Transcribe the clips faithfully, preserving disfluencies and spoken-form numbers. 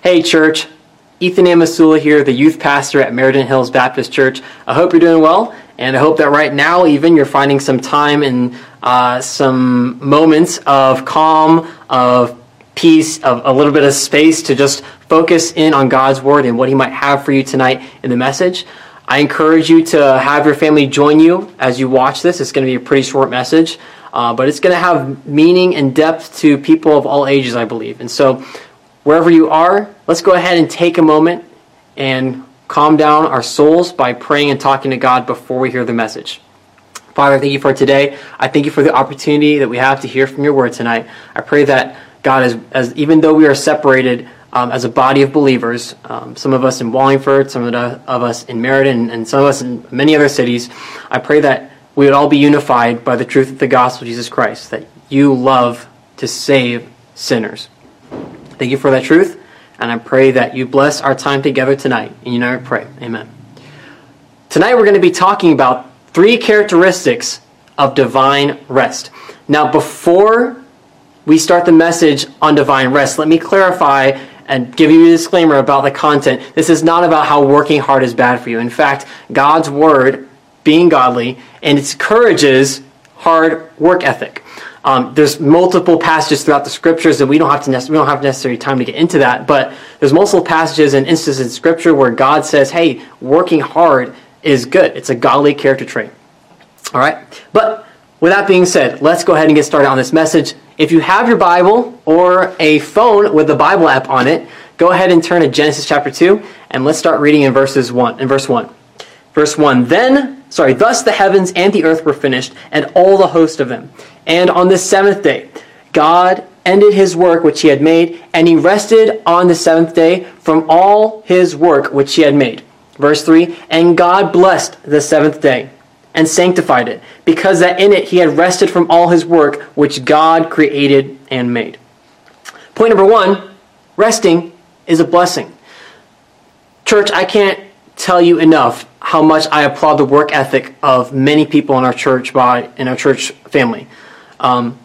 Hey church, Ethan Amasula here, the youth pastor at Meriden Hills Baptist Church. I hope you're doing well, and I hope that right now even you're finding some time and uh, some moments of calm, of peace, of a little bit of space to just focus in on God's Word and what He might have for you tonight in the message. I encourage you to have your family join you as you watch this. It's going to be a pretty short message, uh, but it's going to have meaning and depth to people of all ages, I believe. And so wherever you are, let's go ahead and take a moment and calm down our souls by praying and talking to God before we hear the message. Father, thank you for today. I thank you for the opportunity that we have to hear from your word tonight. I pray that, God, as, as even though we are separated um, as a body of believers, um, some of us in Wallingford, some of, the, of us in Meriden, and some of us in many other cities, I pray that we would all be unified by the truth of the gospel of Jesus Christ, that you love to save sinners. Thank you for that truth, and I pray that you bless our time together tonight. In your name I pray. Amen. Tonight we're going to be talking about three characteristics of divine rest. Now, before we start the message on divine rest, let me clarify and give you a disclaimer about the content. This is not about how working hard is bad for you. In fact, God's word, being godly, and it encourages hard work ethic. Um, there's multiple passages throughout the scriptures that we don't have to nec- we don't have necessary time to get into that, but there's multiple passages and instances in scripture where God says, hey, working hard is good. It's a godly character trait. All right? But with that being said, let's go ahead and get started on this message. If you have your Bible or a phone with the Bible app on it, go ahead and turn to Genesis chapter two, and let's start reading in verses one. In verse one. Verse one, then, sorry, thus the heavens and the earth were finished, and all the host of them. And on the seventh day, God ended his work which he had made, and he rested on the seventh day from all his work which he had made. Verse three, and God blessed the seventh day, and sanctified it, because that in it he had rested from all his work which God created and made. Point number one, resting is a blessing. Church, I can't tell you enough how much I applaud the work ethic of many people in our church body, in our church family. Um,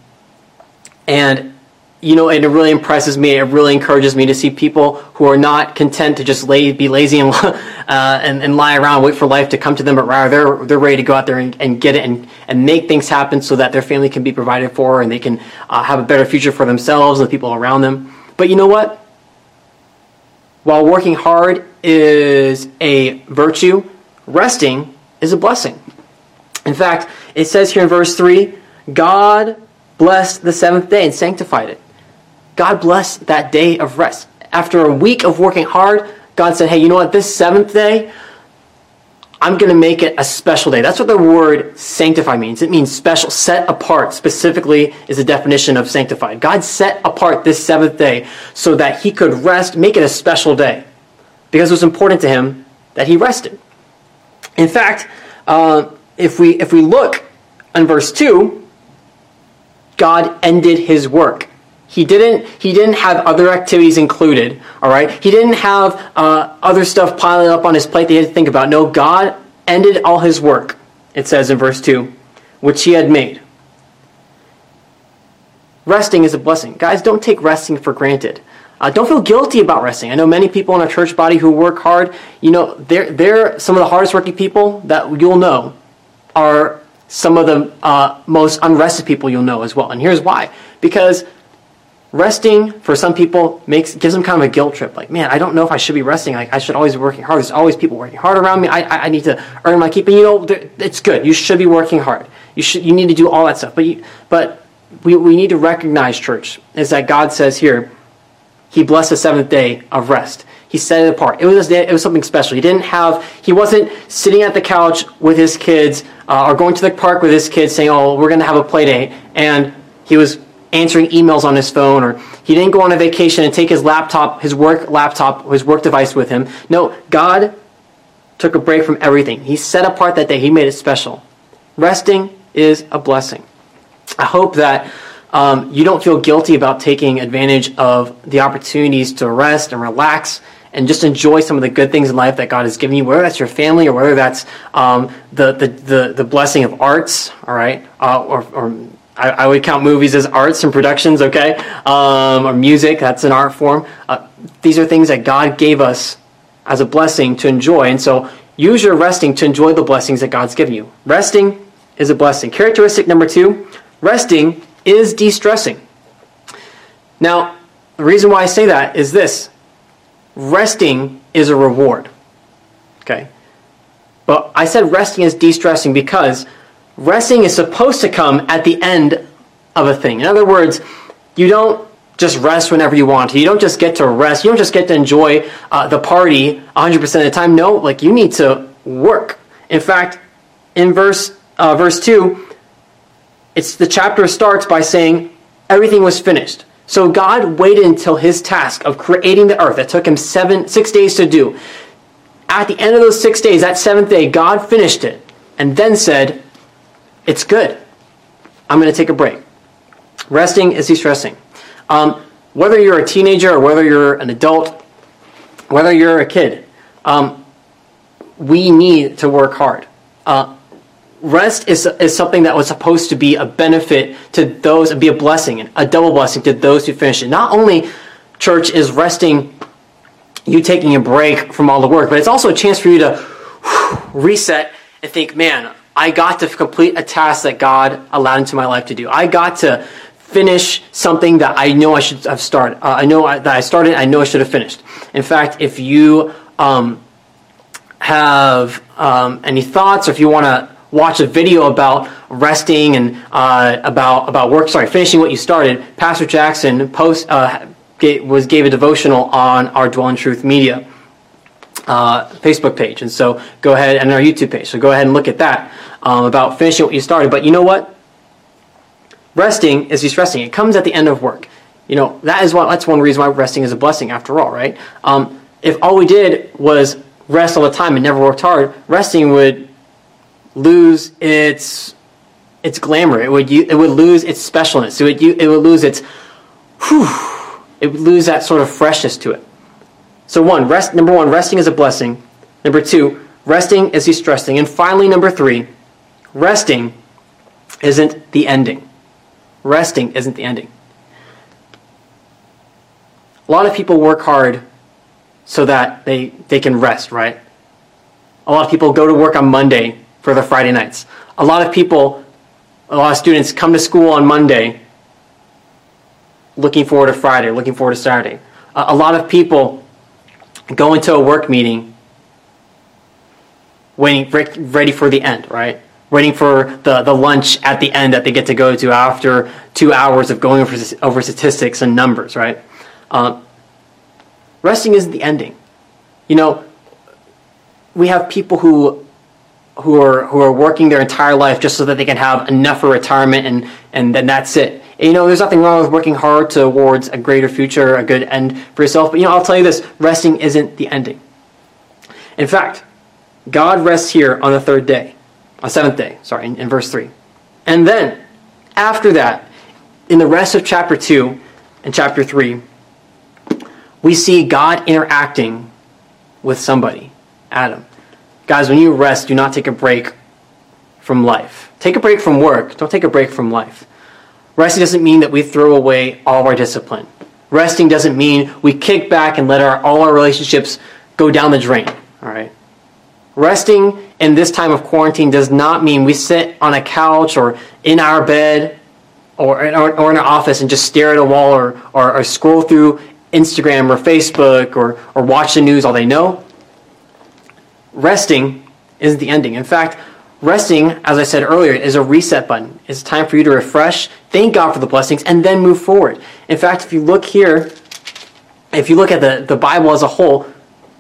and, you know, it really impresses me, it really encourages me to see people who are not content to just lay, be lazy and, uh, and and lie around, wait for life to come to them, but rather they're, they're ready to go out there and, and get it and, and make things happen so that their family can be provided for and they can uh, have a better future for themselves and the people around them. But you know what? While working hard is a virtue, resting is a blessing. In fact, it says here in verse three, God blessed the seventh day and sanctified it. God blessed that day of rest. After a week of working hard, God said, hey, you know what? This seventh day, I'm going to make it a special day. That's what the word sanctify means. It means special, set apart. Specifically is the definition of sanctified. God set apart this seventh day so that he could rest, make it a special day. Because it was important to him that he rested. In fact, uh, if we if we look in verse two, God ended his work. He didn't he didn't have other activities included, all right? He didn't have uh, other stuff piling up on his plate that he had to think about. No, God ended all his work, it says in verse two, which he had made. Resting is a blessing. Guys, don't take resting for granted. Uh, don't feel guilty about resting. I know many people in our church body who work hard. You know, they're, they're some of the hardest working people that you'll know are some of the uh, most unrested people you'll know as well. And here's why. Because resting, for some people, makes gives them kind of a guilt trip. Like, man, I don't know if I should be resting. Like, I should always be working hard. There's always people working hard around me. I, I, I need to earn my keep. And, you know, it's good. You should be working hard. You should. You need to do all that stuff. But you, but we, we need to recognize, church, is that God says here, he blessed the seventh day of rest. He set it apart. It was it was something special. He didn't have. He wasn't sitting at the couch with his kids uh, or going to the park with his kids saying, "Oh, we're going to have a play date," and he was answering emails on his phone, or he didn't go on a vacation and take his laptop, his work laptop, his work device with him. No, God took a break from everything. He set apart that day. He made it special. Resting is a blessing. I hope that Um, you don't feel guilty about taking advantage of the opportunities to rest and relax and just enjoy some of the good things in life that God has given you, whether that's your family or whether that's um, the, the, the, the blessing of arts, all right, uh, or, or I, I would count movies as arts and productions, okay? Um, or music, that's an art form. Uh, these are things that God gave us as a blessing to enjoy. And so use your resting to enjoy the blessings that God's given you. Resting is a blessing. Characteristic number two, resting is de-stressing. Now, the reason why I say that is this. Resting is a reward. Okay? But I said resting is de-stressing because resting is supposed to come at the end of a thing. In other words, you don't just rest whenever you want to. You don't just get to rest. You don't just get to enjoy uh, the party one hundred percent of the time. No, like you need to work. In fact, in verse uh, verse two, it's the chapter starts by saying everything was finished. So God waited until his task of creating the earth that took him seven, six days to do. At the end of those six days, that seventh day, God finished it and then said, it's good. I'm going to take a break. Resting is de-stressing. Um, whether you're a teenager or whether you're an adult, whether you're a kid, um, we need to work hard. Uh, rest is, is something that was supposed to be a benefit to those, be a blessing, a double blessing to those who finish it. Not only, church, is resting you taking a break from all the work, but it's also a chance for you to whew, reset and think, man, I got to complete a task that God allowed into my life to do. I got to finish something that I know I should have started. Uh, I know I, that I started, I know I should have finished. In fact, if you um, have um, any thoughts, or if you want to watch a video about resting and uh, about about work, sorry, finishing what you started, Pastor Jackson post uh, gave, was gave a devotional on our Dwell in Truth Media uh, Facebook page, and so go ahead, and our YouTube page. So go ahead and look at that um, about finishing what you started. But you know what? Resting is de-stressing. It comes at the end of work. You know, that is what, that's one reason why resting is a blessing after all, right? Um, if all we did was rest all the time and never worked hard, resting would lose its its glamour. It would it would lose its specialness. It would it would lose its whew, it would lose that sort of freshness to it. So one, rest number one, resting is a blessing. Number two, resting is de-stressing. And finally, number three, resting isn't the ending. Resting isn't the ending. A lot of people work hard so that they, they can rest, right? A lot of people go to work on Monday for their Friday nights. A lot of people, a lot of students come to school on Monday looking forward to Friday, looking forward to Saturday. Uh, a lot of people go into a work meeting waiting, ready for the end, right? Waiting for the, the lunch at the end that they get to go to after two hours of going over, over statistics and numbers, right? Um, resting isn't the ending. You know, we have people who who are who are working their entire life just so that they can have enough for retirement, and, and then that's it. And, you know, there's nothing wrong with working hard towards a greater future, a good end for yourself. But, you know, I'll tell you this, resting isn't the ending. In fact, God rests here on the third day. On seventh day, sorry, in, in verse three. And then, after that, in the rest of chapter two and chapter three, we see God interacting with somebody, Adam. Guys, when you rest, do not take a break from life. Take a break from work. Don't take a break from life. Resting doesn't mean that we throw away all of our discipline. Resting doesn't mean we kick back and let our all our relationships go down the drain, all right? Resting in this time of quarantine does not mean we sit on a couch or in our bed or in our, or in our office and just stare at a wall or, or, or scroll through Instagram or Facebook or, or watch the news all day. No. Resting isn't the ending. In fact, resting, as I said earlier, is a reset button. It's time for you to refresh, thank God for the blessings, and then move forward. In fact, if you look here, if you look at the, the Bible as a whole,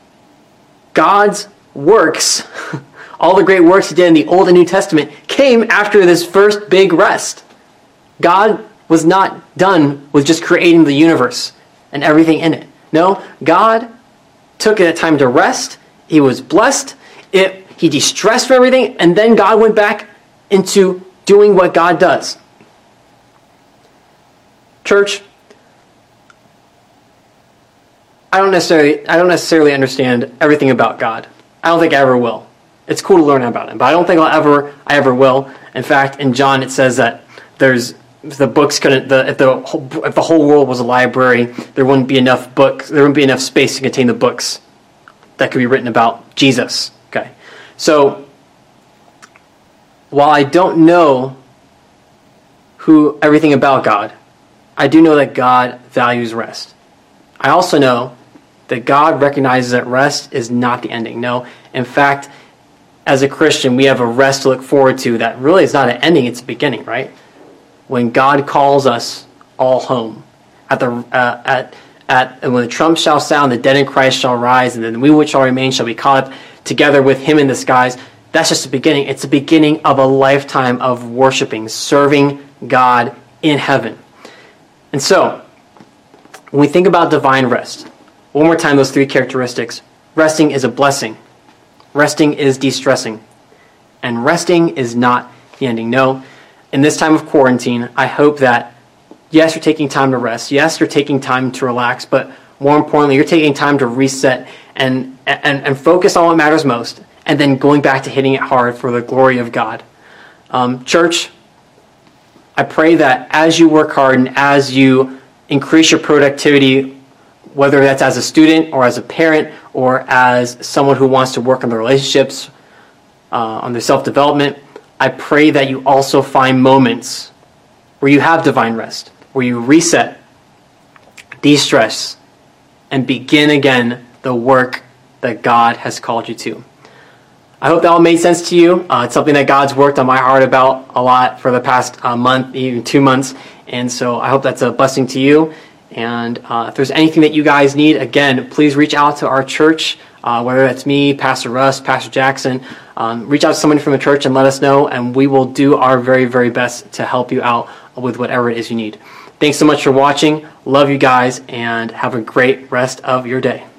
God's works, all the great works he did in the Old and New Testament, came after this first big rest. God was not done with just creating the universe and everything in it. No, God took a time to rest. He was blessed. It, he de-stressed for everything, and then God went back into doing what God does. Church, I don't necessarily I don't necessarily understand everything about God. I don't think I ever will. It's cool to learn about him, but I don't think I'll ever, I ever will. In fact, in John it says that there's the books couldn't, the, if the whole, if the whole world was a library, there wouldn't be enough books. There wouldn't be enough space to contain the books that could be written about Jesus. Okay, so while I don't know who everything about God, I do know that God values rest. I also know that God recognizes that rest is not the ending. No, in fact, as a Christian, we have a rest to look forward to that really is not an ending, it's a beginning, right? When God calls us all home, at the uh, at at and when the trump shall sound, the dead in Christ shall rise, and then we which shall remain shall be caught up together with Him in the skies. That's just the beginning. It's the beginning of a lifetime of worshiping, serving God in heaven. And so, when we think about divine rest, one more time, those three characteristics: resting is a blessing, resting is de-stressing, and resting is not the ending. No. In this time of quarantine, I hope that, yes, you're taking time to rest. Yes, you're taking time to relax. But more importantly, you're taking time to reset and, and, and focus on what matters most. And then going back to hitting it hard for the glory of God. Um, church, I pray that as you work hard and as you increase your productivity, whether that's as a student or as a parent or as someone who wants to work on their relationships, uh, on their self-development, I pray that you also find moments where you have divine rest, where you reset, de-stress, and begin again the work that God has called you to. I hope that all made sense to you. Uh, it's something that God's worked on my heart about a lot for the past uh, month, even two months. And so I hope that's a blessing to you. And uh, if there's anything that you guys need, again, please reach out to our church, uh, whether that's me, Pastor Russ, Pastor Jackson. Um, reach out to someone from the church and let us know, and we will do our very, very best to help you out with whatever it is you need. Thanks so much for watching. Love you guys, and have a great rest of your day.